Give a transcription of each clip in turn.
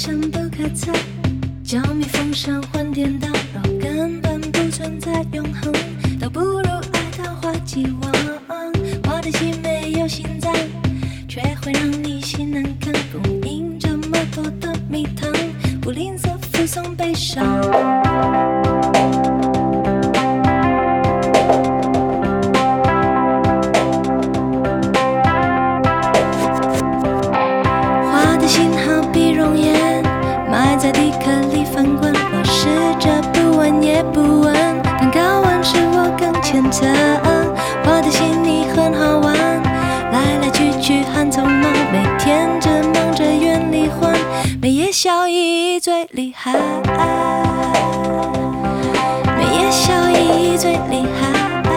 深不可测，浇灭风声混颠倒，若根本不存在永恒，倒不如爱昙花既往。我的心没有心脏，却会让你心难扛，供应这么多的蜜糖，不吝啬附送悲伤。花的心好比容颜，埋在地壳里翻滚，我试着不闻也不问，但高温使我更虔诚。花的心你很好玩，来来去去很匆忙，每天只忙着远离婚，每夜笑意最厉害，每夜笑意最厉害。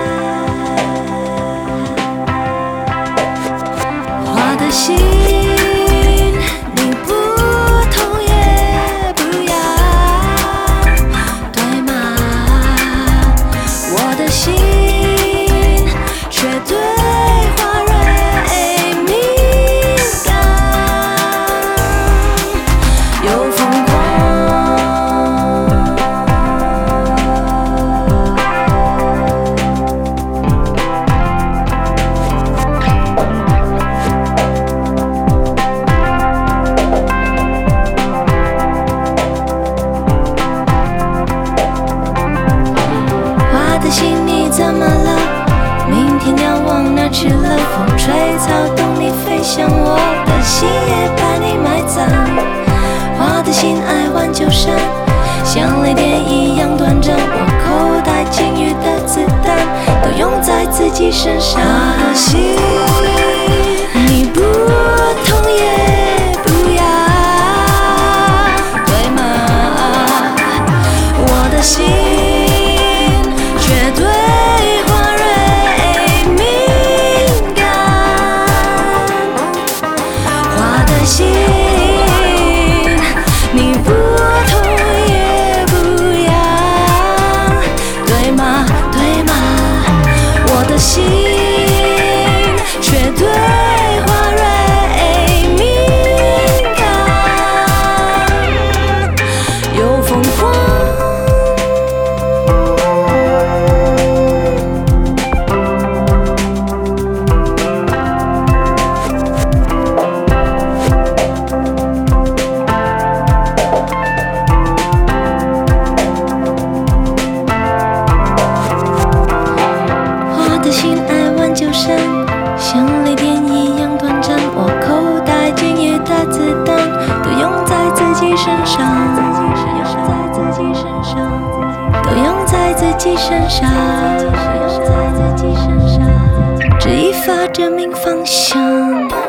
花的心你不痛也不痒，对吗？我的心却对花蕊敏感，又疯狂。花的心你怎么了？明天要往哪去了？风吹草动你飞向我的心，也把你埋葬。花的心爱玩就闪，像雷电一样短暂，我口袋禁欲的子弹都用在自己身上。花的心你不痛也不痒，对吗？我的心却对花蕊敏感，花的心你不痛也不痒，对吗？对吗？我的心却对花蕊敏感，又疯狂。花的心爱玩就闪，像雷电一样短暂，我口袋禁欲的子弹都用在自己身上，都用在自己身上，只一发证明方向。